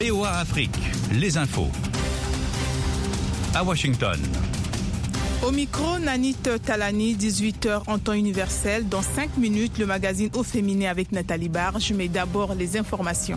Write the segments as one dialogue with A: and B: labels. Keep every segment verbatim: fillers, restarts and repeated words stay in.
A: V O A Afrique, les infos. À Washington.
B: Au micro, Nanit Talani, dix-huit heures en temps universel. Dans cinq minutes, le magazine Au Féminin avec Nathalie Barge. Mais d'abord, les informations.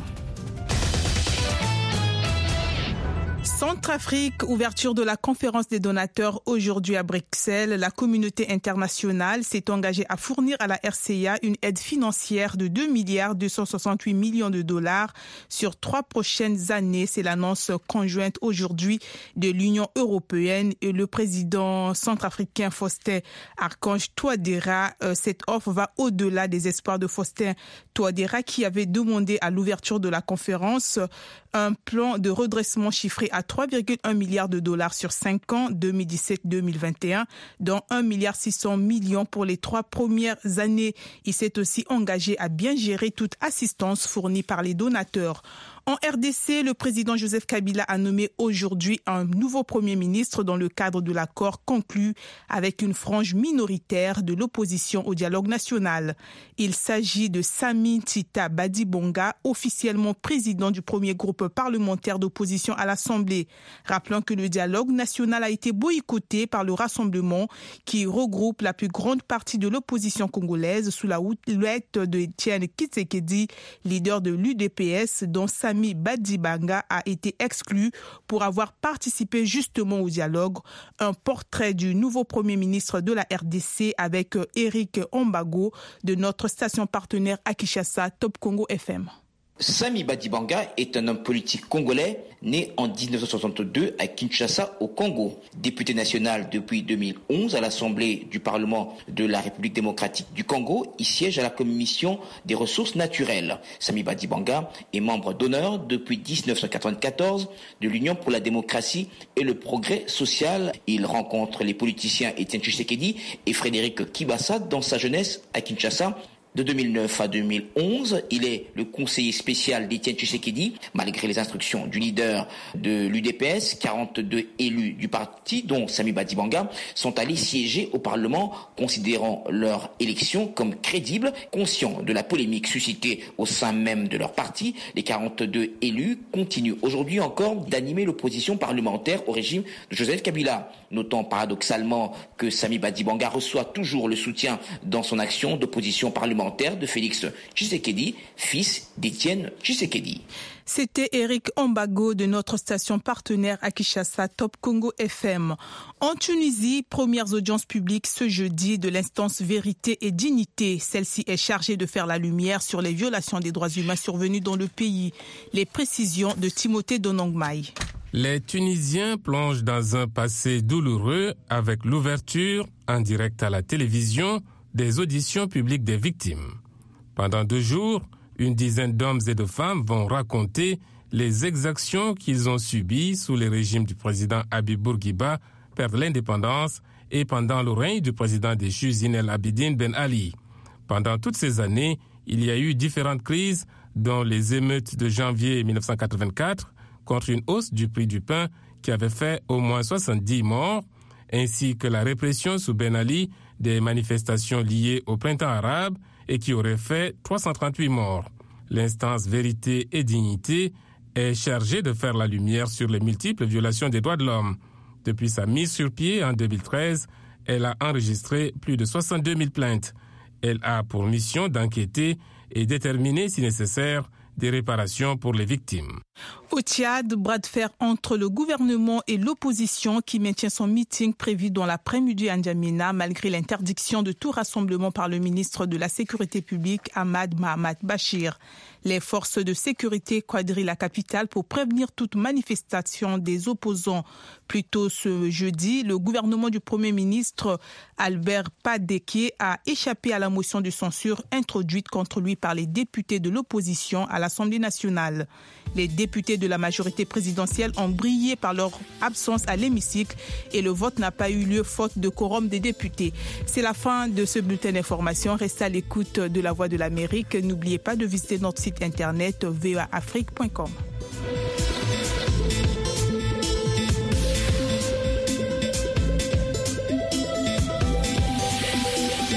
B: Centrafrique, ouverture de la conférence des donateurs aujourd'hui à Bruxelles. La communauté internationale s'est engagée à fournir à la R C A une aide financière de deux milliards deux cent soixante-huit millions de dollars sur trois prochaines années. C'est l'annonce conjointe aujourd'hui de l'Union européenne et le président centrafricain Faustin Archange Touadéra. Cette offre va au-delà des espoirs de Faustin Touadéra qui avait demandé à l'ouverture de la conférence un plan de redressement chiffré à trois virgule un milliards de dollars sur cinq ans, deux mille dix-sept à deux mille vingt et un, dont un milliard six cents millions pour les trois premières années. Il s'est aussi engagé à bien gérer toute assistance fournie par les donateurs. En R D C, le président Joseph Kabila a nommé aujourd'hui un nouveau premier ministre dans le cadre de l'accord conclu avec une frange minoritaire de l'opposition au dialogue national. Il s'agit de Sami Tita Badibanga, officiellement président du premier groupe parlementaire d'opposition à l'Assemblée. Rappelons que le dialogue national a été boycotté par le Rassemblement qui regroupe la plus grande partie de l'opposition congolaise sous la houlette de Etienne Tshisekedi, leader de l'U D P S, dont Sami Badibanga a été exclu pour avoir participé justement au dialogue. Un portrait du nouveau Premier ministre de la R D C avec Eric Ombago de notre station partenaire à Kinshasa, Top Congo F M.
C: Sami Badibanga est un homme politique congolais né en dix-neuf cent soixante-deux à Kinshasa au Congo. Député national depuis deux mille onze à l'Assemblée du Parlement de la République démocratique du Congo, il siège à la Commission des ressources naturelles. Sami Badibanga est membre d'honneur depuis dix-neuf cent quatre-vingt-quatorze de l'Union pour la démocratie et le progrès social. Il rencontre les politiciens Etienne Tshisekedi et Frédéric Kibasa dans sa jeunesse à Kinshasa. De deux mille neuf à deux mille onze, il est le conseiller spécial d'Etienne Tshisekedi. Malgré les instructions du leader de l'U D P S, quarante-deux élus du parti, dont Sami Badibanga, sont allés siéger au Parlement, considérant leur élection comme crédible. Conscients de la polémique suscitée au sein même de leur parti, les quarante-deux élus continuent aujourd'hui encore d'animer l'opposition parlementaire au régime de Joseph Kabila. Notons paradoxalement que Sami Badibanga reçoit toujours le soutien dans son action d'opposition parlementaire de Félix Tshisekedi, fils d'Etienne Tshisekedi.
B: C'était Eric Ombago de notre station partenaire à Kinshasa, Top Congo F M. En Tunisie, premières audiences publiques ce jeudi de l'instance Vérité et Dignité. Celle-ci est chargée de faire la lumière sur les violations des droits humains survenues dans le pays. Les précisions de Timothée Donongmaï.
D: Les Tunisiens plongent dans un passé douloureux avec l'ouverture, en direct à la télévision, des auditions publiques des victimes. Pendant deux jours, une dizaine d'hommes et de femmes vont raconter les exactions qu'ils ont subies sous le régime du président Habib Bourguiba, père de l'indépendance, et pendant le règne du président déchu Zine El Abidine Ben Ali. Pendant toutes ces années, il y a eu différentes crises, dont les émeutes de janvier dix-neuf cent quatre-vingt-quatre, contre une hausse du prix du pain qui avait fait au moins soixante-dix morts, ainsi que la répression sous Ben Ali des manifestations liées au printemps arabe et qui aurait fait trois cent trente-huit morts. L'instance Vérité et Dignité est chargée de faire la lumière sur les multiples violations des droits de l'homme. Depuis sa mise sur pied en deux mille treize, elle a enregistré plus de soixante-deux mille plaintes. Elle a pour mission d'enquêter et déterminer, si nécessaire, des réparations pour les victimes.
B: Au Tchad, bras de fer entre le gouvernement et l'opposition qui maintient son meeting prévu dans l'après-midi à N'Djamena malgré l'interdiction de tout rassemblement par le ministre de la Sécurité publique Ahmad Mahamat Bachir. Les forces de sécurité quadrillent la capitale pour prévenir toute manifestation des opposants. Plus tôt ce jeudi, le gouvernement du Premier ministre Albert Padeke a échappé à la motion de censure introduite contre lui par les députés de l'opposition à l'Assemblée nationale. Les députés de la majorité présidentielle ont brillé par leur absence à l'hémicycle et le vote n'a pas eu lieu faute de quorum des députés. C'est la fin de ce bulletin d'information. Restez à l'écoute de la Voix de l'Amérique. N'oubliez pas de visiter notre site internet v o a afrique point com.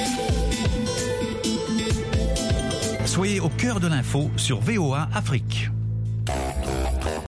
A: Soyez au cœur de l'info sur V O A Afrique.